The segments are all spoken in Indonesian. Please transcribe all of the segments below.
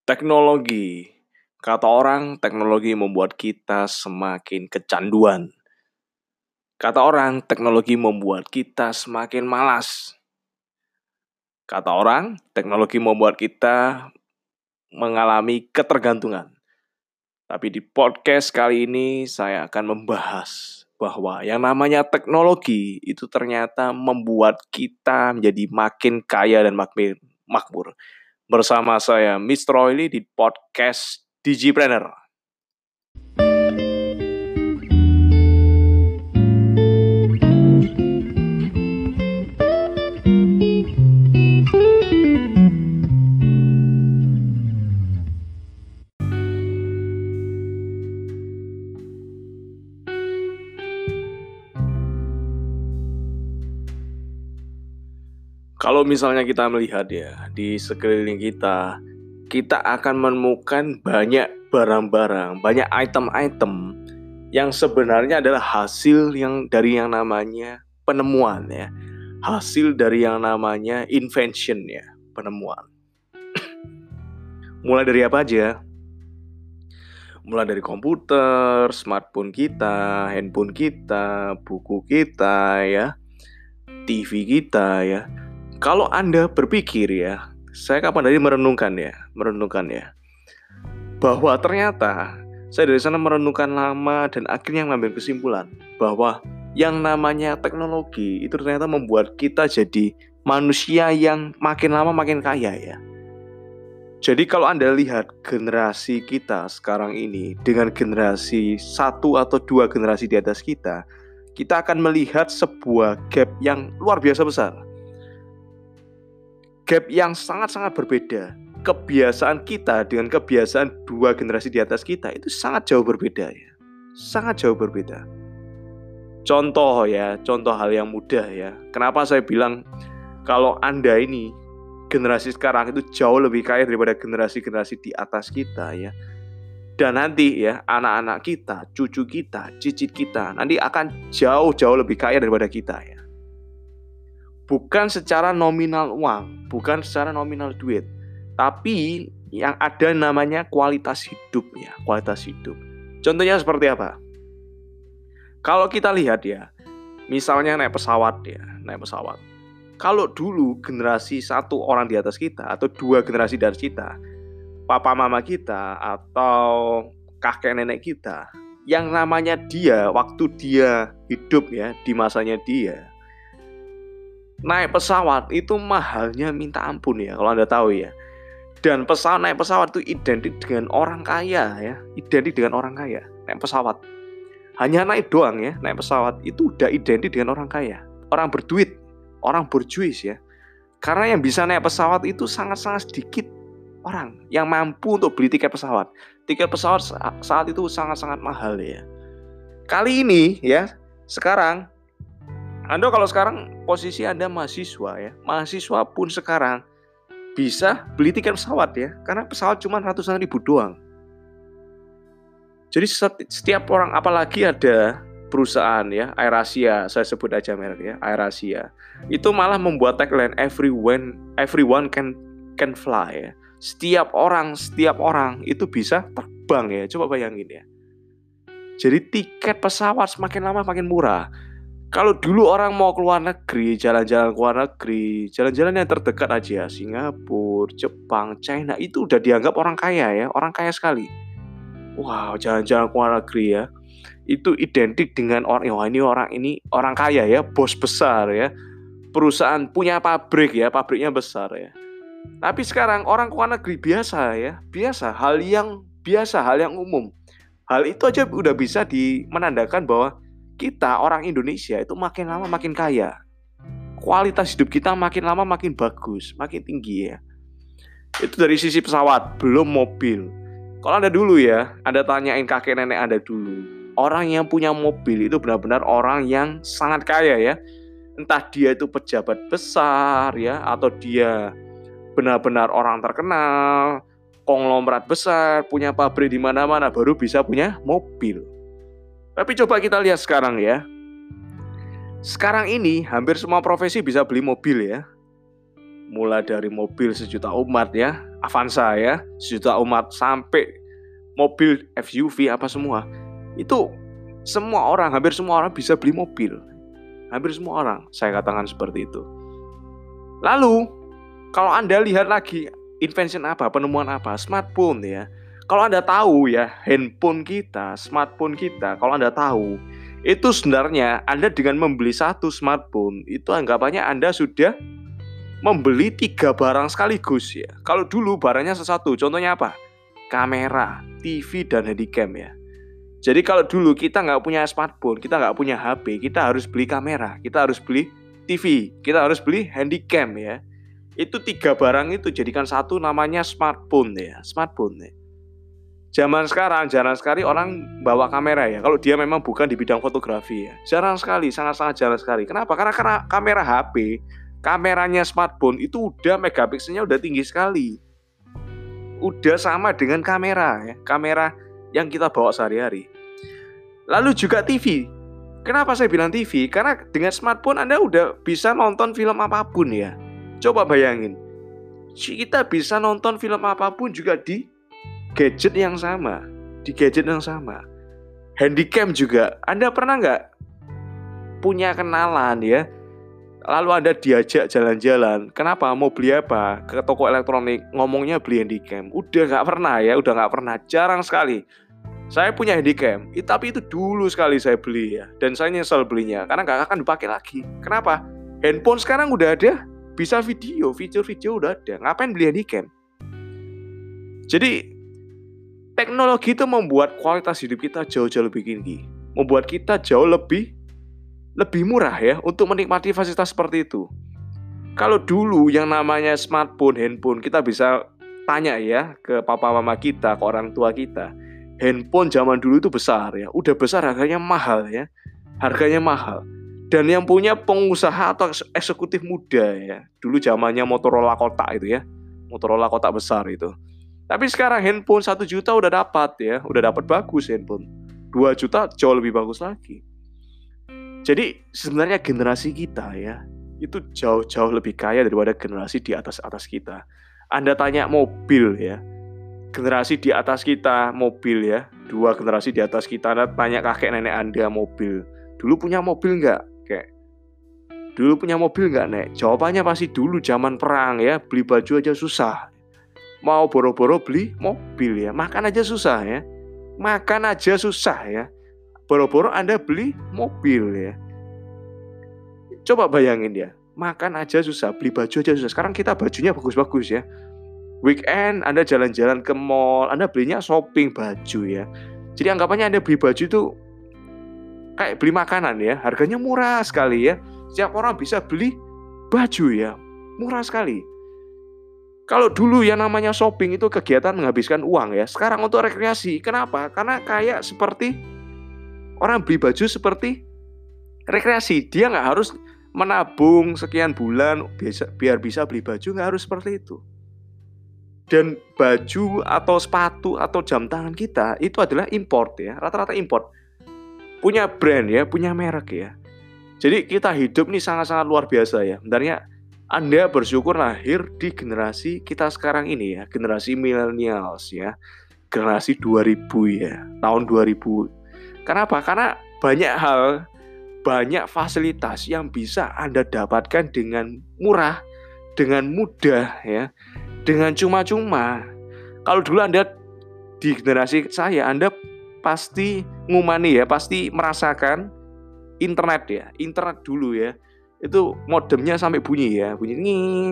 Teknologi. Kata orang, teknologi membuat kita semakin kecanduan. Kata orang, teknologi membuat kita semakin malas. Kata orang, teknologi membuat kita mengalami ketergantungan. Tapi di podcast kali ini saya akan membahas bahwa yang namanya teknologi itu ternyata membuat kita menjadi makin kaya dan makin makmur. Bersama saya, Mr. Royli di podcast Digipreneur. Kalau misalnya kita melihat ya, di sekeliling kita akan menemukan banyak barang-barang, banyak item-item yang sebenarnya adalah hasil dari yang namanya penemuan ya. Hasil dari yang namanya invention ya, penemuan. Mulai dari apa aja? Mulai dari komputer, smartphone kita, handphone kita, buku kita ya, TV kita ya. Kalau Anda berpikir ya, saya kapan tadi merenungkan ya, bahwa ternyata saya dari sana merenungkan lama dan akhirnya mengambil kesimpulan bahwa yang namanya teknologi itu ternyata membuat kita jadi manusia yang makin lama makin kaya ya. Jadi kalau Anda lihat generasi kita sekarang ini dengan generasi 1 atau 2 generasi di atas kita akan melihat sebuah gap yang luar biasa besar. Gap yang sangat-sangat berbeda. Kebiasaan kita dengan kebiasaan 2 generasi di atas kita itu sangat jauh berbeda ya. Sangat jauh berbeda. Contoh hal yang mudah ya. Kenapa saya bilang kalau Anda ini generasi sekarang itu jauh lebih kaya daripada generasi-generasi di atas kita ya. Dan nanti ya anak-anak kita, cucu kita, cicit kita nanti akan jauh-jauh lebih kaya daripada kita ya. Bukan secara nominal uang, bukan secara nominal duit, tapi yang ada namanya kualitas hidup ya, kualitas hidup. Contohnya seperti apa? Kalau kita lihat ya, misalnya naik pesawat. Kalau dulu generasi 1 orang di atas kita atau 2 generasi dari kita, papa mama kita atau kakek nenek kita, yang namanya dia waktu dia hidup ya, di masanya dia, naik pesawat itu mahalnya minta ampun ya, kalau Anda tahu ya. Dan naik pesawat itu identik dengan orang kaya ya, naik pesawat. Hanya naik doang ya, naik pesawat itu udah identik dengan orang kaya, orang berduit, orang borjuis ya. Karena yang bisa naik pesawat itu sangat-sangat sedikit orang yang mampu untuk beli tiket pesawat. Tiket pesawat saat itu sangat-sangat mahal ya. Kali ini ya, sekarang kalau sekarang posisi Anda mahasiswa ya, mahasiswa pun sekarang bisa beli tiket pesawat ya, karena pesawat cuma ratusan ribu doang. Jadi setiap orang, apalagi ada perusahaan ya, AirAsia, saya sebut aja merek ya, AirAsia, itu malah membuat tagline everyone can fly ya. Setiap orang itu bisa terbang ya, coba bayangin ya. Jadi tiket pesawat semakin lama makin murah. Kalau dulu orang mau keluar negeri, jalan-jalan ke luar negeri, jalan-jalan yang terdekat aja, Singapura, Jepang, China, itu udah dianggap orang kaya ya, orang kaya sekali. Wow, jalan-jalan ke luar negeri ya, itu identik dengan orang ini orang kaya ya, bos besar ya, perusahaan punya pabrik ya, pabriknya besar ya. Tapi sekarang orang ke luar negeri biasa, hal yang umum. Hal itu aja udah bisa menandakan bahwa kita orang Indonesia itu makin lama makin kaya. Kualitas hidup kita makin lama makin bagus, makin tinggi ya. Itu dari sisi pesawat, belum mobil. Kalau Anda dulu ya, Anda tanyain kakek nenek Anda dulu, orang yang punya mobil itu benar-benar orang yang sangat kaya ya. Entah dia itu pejabat besar ya, atau dia benar-benar orang terkenal, konglomerat besar, punya pabrik di mana-mana, baru bisa punya mobil. Tapi coba kita lihat sekarang ya. Sekarang ini hampir semua profesi bisa beli mobil ya. mulai dari mobil sejuta umat ya, Avanza ya, sejuta umat, sampai mobil SUV apa semua. Itu semua orang, hampir semua orang bisa beli mobil. Hampir semua orang, saya katakan seperti itu. Lalu, kalau Anda lihat lagi, invention apa, penemuan apa, smartphone ya. Kalau Anda tahu ya, handphone kita, smartphone kita, kalau Anda tahu, itu sebenarnya Anda dengan membeli satu smartphone, itu anggapannya Anda sudah membeli 3 barang sekaligus ya. Kalau dulu barangnya satu, contohnya apa? Kamera, TV, dan handycam ya. Jadi kalau dulu kita nggak punya smartphone, kita nggak punya HP, kita harus beli kamera, kita harus beli TV, kita harus beli handycam ya. Itu 3 barang itu jadikan satu, namanya smartphone ya, smartphone ya. Zaman sekarang jarang sekali orang bawa kamera ya, kalau dia memang bukan di bidang fotografi ya. Jarang sekali, sangat-sangat jarang sekali. Kenapa? Karena kamera HP, kameranya smartphone itu udah megapikselnya udah tinggi sekali. Udah sama dengan kamera ya, kamera yang kita bawa sehari-hari. Lalu juga TV. Kenapa saya bilang TV? Karena dengan smartphone Anda udah bisa nonton film apapun ya. Coba bayangin, kita bisa nonton film apapun juga di gadget yang sama. Di gadget yang sama. Handycam juga. Anda pernah nggak punya kenalan ya, lalu Anda diajak jalan-jalan, kenapa? Mau beli apa? Ke toko elektronik, ngomongnya beli handycam. Udah nggak pernah ya, udah nggak pernah, jarang sekali. Saya punya handycam, tapi itu dulu sekali saya beli ya, dan saya nyesel belinya karena nggak akan dipakai lagi. Kenapa? Handphone sekarang udah ada, bisa video, fitur-video udah ada. Ngapain beli handycam? Jadi teknologi itu membuat kualitas hidup kita jauh-jauh lebih tinggi, membuat kita jauh lebih murah ya untuk menikmati fasilitas seperti itu. Kalau dulu yang namanya smartphone, handphone, kita bisa tanya ya ke papa mama kita, ke orang tua kita. Handphone zaman dulu itu besar ya, udah besar harganya mahal ya. Harganya mahal. Dan yang punya pengusaha atau eksekutif muda ya. Dulu zamannya Motorola kotak itu ya. Motorola kotak besar itu. Tapi sekarang handphone 1 juta udah dapat ya, udah dapat bagus handphone. 2 juta jauh lebih bagus lagi. Jadi sebenarnya generasi kita ya, itu jauh-jauh lebih kaya daripada generasi di atas kita. Anda tanya mobil ya, generasi di atas kita mobil ya, 2 generasi di atas kita. Anda tanya kakek nenek Anda mobil, dulu punya mobil nggak? Kayak dulu punya mobil nggak, Nek? Jawabannya pasti dulu zaman perang ya, beli baju aja susah. Mau boro-boro beli mobil ya, makan aja susah ya. Makan aja susah ya. Boro-boro Anda beli mobil ya. Coba bayangin ya, makan aja susah, beli baju aja susah. Sekarang kita bajunya bagus-bagus ya. Weekend Anda jalan-jalan ke mall, Anda belinya shopping baju ya. Jadi anggapannya Anda beli baju itu kayak beli makanan ya, harganya murah sekali ya. Setiap orang bisa beli baju ya, murah sekali. Kalau dulu yang namanya shopping itu kegiatan menghabiskan uang ya, sekarang untuk rekreasi. Kenapa? Karena kayak seperti orang beli baju seperti rekreasi. Dia nggak harus menabung sekian bulan biar bisa beli baju, nggak harus seperti itu. Dan baju atau sepatu atau jam tangan kita itu adalah import ya, rata-rata import. Punya brand ya, punya merek ya. Jadi kita hidup nih sangat-sangat luar biasa ya. Sebenarnya Anda bersyukur lahir di generasi kita sekarang ini ya, generasi millennials ya, generasi 2000 ya, tahun 2000. Kenapa? Karena banyak hal, banyak fasilitas yang bisa Anda dapatkan dengan murah, dengan mudah ya, dengan cuma-cuma. Kalau dulu Anda di generasi saya, Anda pasti ngumani ya, pasti merasakan internet ya, internet dulu ya. Itu modemnya sampai bunyi ya, bunyi nging.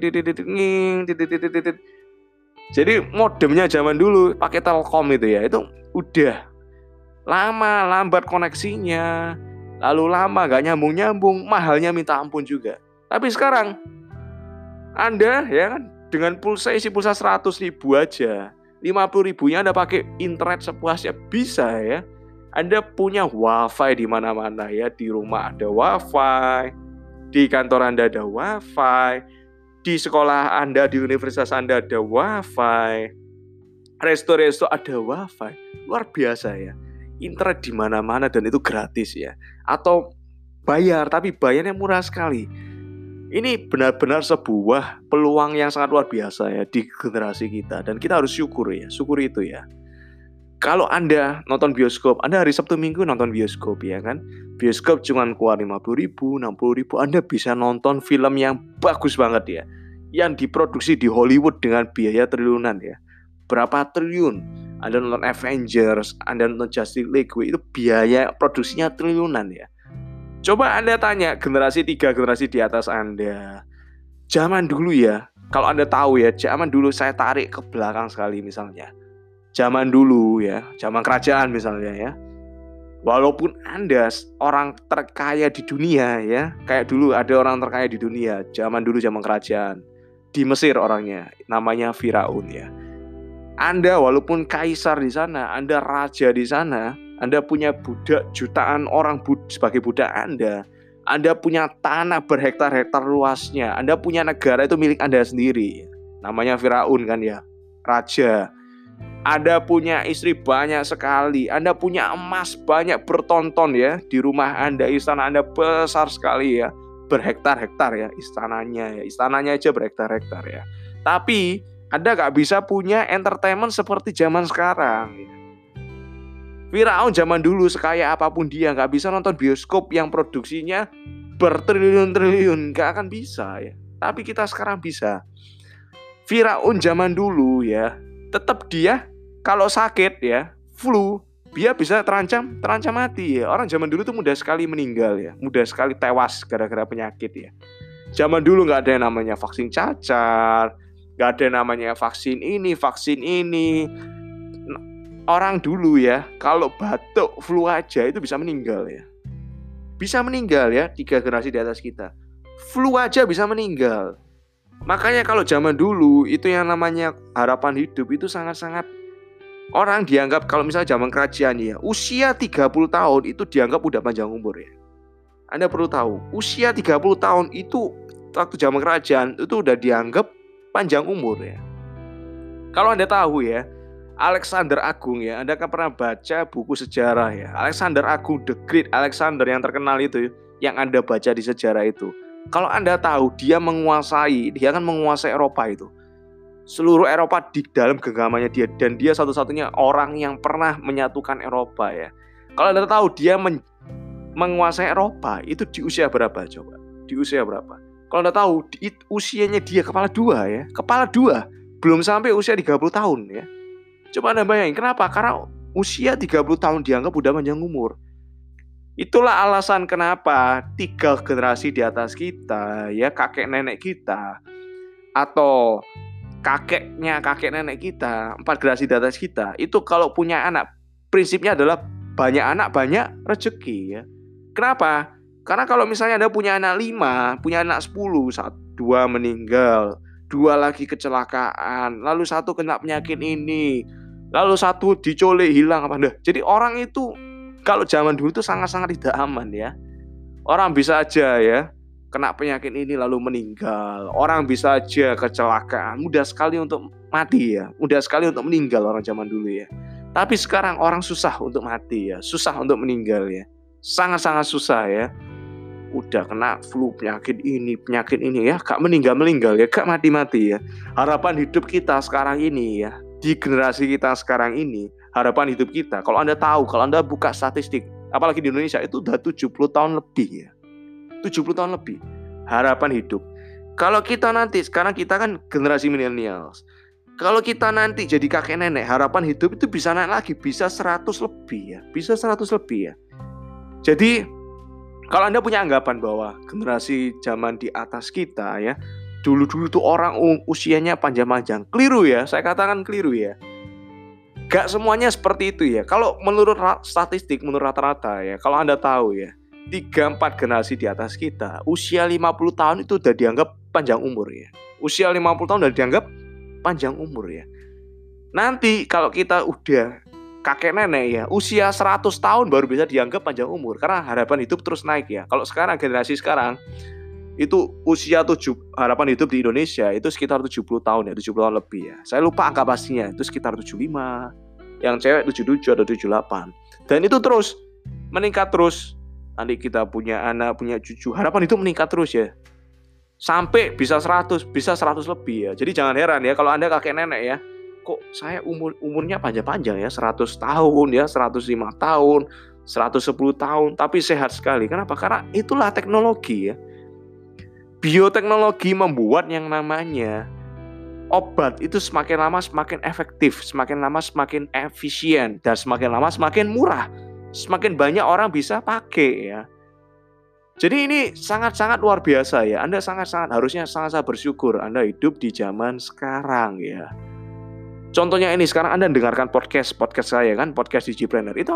Jadi modemnya zaman dulu pakai Telkom itu ya, itu udah lama, lambat koneksinya, lalu lama gak nyambung-nyambung, mahalnya minta ampun juga. Tapi sekarang Anda ya kan dengan pulsa, isi pulsa 100.000 aja, 50.000-nya Anda pakai internet sepuasnya bisa ya. Anda punya wifi di mana-mana ya, di rumah ada wifi, di kantor Anda ada wifi, di sekolah Anda, di universitas Anda ada wifi, resto-resto ada wifi. Luar biasa ya. Internet di mana-mana dan itu gratis ya. Atau bayar, tapi bayarnya murah sekali. Ini benar-benar sebuah peluang yang sangat luar biasa ya di generasi kita, dan kita harus syukuri itu ya. Kalau Anda nonton bioskop, Anda hari Sabtu Minggu nonton bioskop ya kan. Bioskop cuma keluar 50.000, 60.000, Anda bisa nonton film yang bagus banget ya. Yang diproduksi di Hollywood dengan biaya triliunan ya. Berapa triliun? Anda nonton Avengers, Anda nonton Justice League, itu biaya produksinya triliunan ya. Coba Anda tanya generasi 3, generasi di atas Anda. Zaman dulu ya, kalau Anda tahu ya, zaman dulu saya tarik ke belakang sekali misalnya. Zaman dulu ya, zaman kerajaan misalnya ya. Walaupun Anda orang terkaya di dunia ya, kayak dulu ada orang terkaya di dunia, zaman dulu zaman kerajaan. Di Mesir orangnya, namanya Firaun ya. Anda walaupun kaisar di sana, Anda raja di sana, Anda punya budak jutaan orang sebagai budak Anda punya tanah berhektar-hektar luasnya, Anda punya negara itu milik Anda sendiri. Namanya Firaun kan ya, raja. Anda punya istri banyak sekali, Anda punya emas banyak bertonton ya, di rumah Anda, istana Anda besar sekali ya, berhektar-hektar ya istananya aja berhektar-hektar ya. Tapi Anda gak bisa punya entertainment seperti zaman sekarang ya. Firaun zaman dulu sekaya apapun dia gak bisa nonton bioskop yang produksinya bertriliun-triliun, gak akan bisa ya. Tapi kita sekarang bisa. Firaun zaman dulu ya, tetap dia kalau sakit ya, flu, dia bisa terancam mati ya. Orang zaman dulu tuh mudah sekali meninggal ya, mudah sekali tewas gara-gara penyakit ya. Zaman dulu gak ada yang namanya vaksin cacar, gak ada yang namanya vaksin ini. Orang dulu ya, kalau batuk, flu aja itu bisa meninggal ya. Bisa meninggal ya, 3 generasi di atas kita. Flu aja bisa meninggal. Makanya kalau zaman dulu itu yang namanya harapan hidup itu sangat-sangat, orang dianggap kalau misalnya zaman kerajaan ya, usia 30 tahun itu dianggap udah panjang umur ya. Anda perlu tahu, usia 30 tahun itu waktu zaman kerajaan itu udah dianggap panjang umur ya. Kalau Anda tahu ya, Alexander Agung ya, Anda kan pernah baca buku sejarah ya, Alexander Agung, The Great Alexander yang terkenal itu, yang Anda baca di sejarah itu. Kalau Anda tahu dia kan menguasai Eropa itu, seluruh Eropa di dalam genggamannya dia, dan dia satu-satunya orang yang pernah menyatukan Eropa ya. Kalau Anda tahu dia menguasai Eropa itu di usia berapa coba? Di usia berapa? Kalau Anda tahu usianya dia kepala 2 ya, kepala 2, belum sampai usia 30 tahun ya. Coba Anda bayangin, kenapa? Karena usia 30 tahun dianggap udah panjang umur. Itulah alasan kenapa 3 generasi di atas kita ya, kakek nenek kita atau kakek nenek kita, 4 generasi di atas kita, itu kalau punya anak, prinsipnya adalah banyak anak banyak rezeki ya. Kenapa? Karena kalau misalnya Anda punya anak 5, punya anak 10, 2 meninggal, 2 lagi kecelakaan, lalu 1 kena penyakit ini, lalu 1 diculik hilang apa dah. Jadi orang itu kalau zaman dulu itu sangat-sangat tidak aman ya. Orang bisa aja ya kena penyakit ini lalu meninggal. Orang bisa aja kecelakaan, mudah sekali untuk mati ya. Mudah sekali untuk meninggal orang zaman dulu ya. Tapi sekarang orang susah untuk mati ya, susah untuk meninggal ya. Sangat-sangat susah ya. Udah kena flu, penyakit ini ya, gak meninggal ya, gak mati-mati ya. Harapan hidup kita sekarang ini ya, di generasi kita sekarang ini, harapan hidup kita, kalau Anda tahu, kalau Anda buka statistik, apalagi di Indonesia, itu udah 70 tahun lebih ya. 70 tahun lebih harapan hidup. Kalau kita nanti, sekarang kita kan generasi millennials, kalau kita nanti jadi kakek nenek, harapan hidup itu bisa naik lagi, bisa 100 lebih ya. Bisa 100 lebih ya. Jadi kalau Anda punya anggapan bahwa generasi zaman di atas kita ya, dulu-dulu tuh orang usianya panjang-panjang, keliru ya, saya katakan keliru ya. Gak semuanya seperti itu ya. Kalau menurut statistik, menurut rata-rata ya, kalau Anda tahu ya, 3-4 generasi di atas kita, usia 50 tahun itu udah dianggap panjang umur ya. Usia 50 tahun udah dianggap panjang umur ya. Nanti kalau kita udah kakek nenek ya, usia 100 tahun baru bisa dianggap panjang umur, karena harapan hidup terus naik ya. Kalau sekarang, generasi sekarang itu usia harapan hidup di Indonesia itu sekitar 70 tahun ya, 70 tahun lebih ya. Saya lupa angka pastinya, itu sekitar 75, yang cewek 77 atau 78. Dan itu terus meningkat terus. Nanti kita punya anak, punya cucu, harapan hidup meningkat terus ya. Sampai bisa 100, bisa 100 lebih ya. Jadi jangan heran ya kalau Anda kakek nenek ya. Kok saya umurnya panjang-panjang ya, 100 tahun ya, 105 tahun, 110 tahun, tapi sehat sekali. Kenapa? Karena itulah teknologi ya. Bioteknologi membuat yang namanya obat itu semakin lama semakin efektif, semakin lama semakin efisien, dan semakin lama semakin murah. Semakin banyak orang bisa pakai ya. Jadi ini sangat-sangat luar biasa ya. Anda harusnya sangat bersyukur Anda hidup di zaman sekarang ya. Contohnya ini, sekarang Anda mendengarkan podcast saya kan, podcast Digipreneur. Itu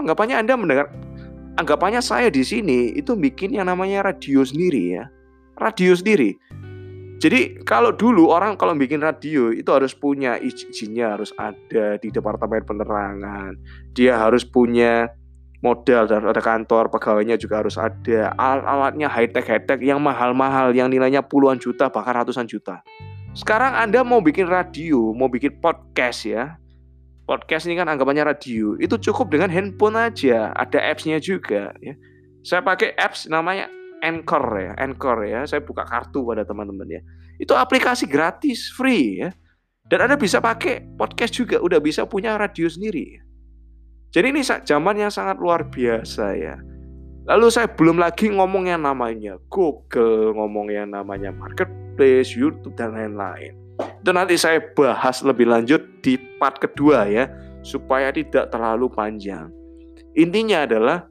anggapannya saya di sini itu bikin yang namanya radio sendiri ya. Radio sendiri. Jadi kalau dulu orang kalau bikin radio itu harus punya izinnya, harus ada di Departemen Penerangan. Dia harus punya modal dan ada kantor, pegawainya juga harus ada. Alat-alatnya high-tech yang mahal-mahal, yang nilainya puluhan juta bahkan ratusan juta. Sekarang Anda mau bikin radio, mau bikin podcast ya. Podcast ini kan anggapannya radio. Itu cukup dengan handphone aja, ada apps-nya juga ya. Saya pakai apps namanya Anchor ya. Saya buka kartu pada teman-teman ya. Itu aplikasi gratis, free ya. Dan Anda bisa pakai podcast juga, udah bisa punya radio sendiri. Jadi ini zaman yang sangat luar biasa ya. Lalu saya belum lagi ngomong yang namanya Google, ngomong yang namanya Marketplace, YouTube dan lain-lain. Itu nanti saya bahas lebih lanjut di part kedua ya, supaya tidak terlalu panjang. Intinya adalah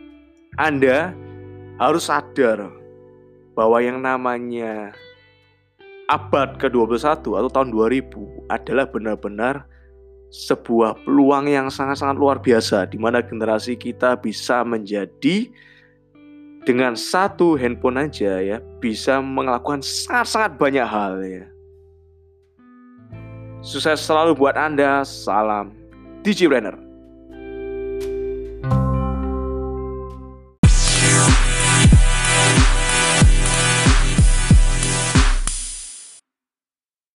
Anda harus sadar bahwa yang namanya abad ke-21 atau tahun 2000 adalah benar-benar sebuah peluang yang sangat-sangat luar biasa, di mana generasi kita bisa menjadi dengan satu handphone aja ya, bisa melakukan sangat-sangat banyak hal ya. Sukses selalu buat Anda, salam Digipreneur.